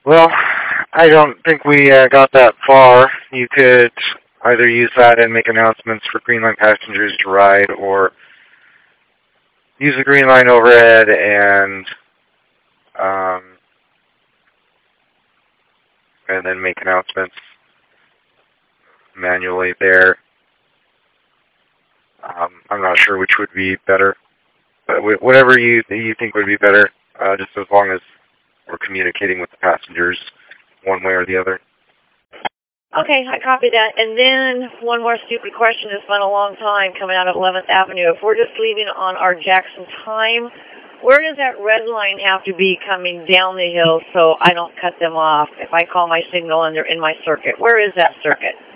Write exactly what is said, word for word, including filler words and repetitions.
Well, I don't think we uh, got that far. You could either use that and make announcements for Green Line passengers to ride, or use the Green Line overhead and um, and then make announcements manually there. Um, I'm not sure which would be better, but whatever you you think would be better, uh, just as long as we're communicating with the passengers one way or the other. Okay, I copy that. And then one more stupid question. It's been a long time coming out of eleventh Avenue. If we're just leaving on our Jackson time, where does that red line have to be coming down the hill so I don't cut them off if I call my signal and they're in my circuit? Where is that circuit?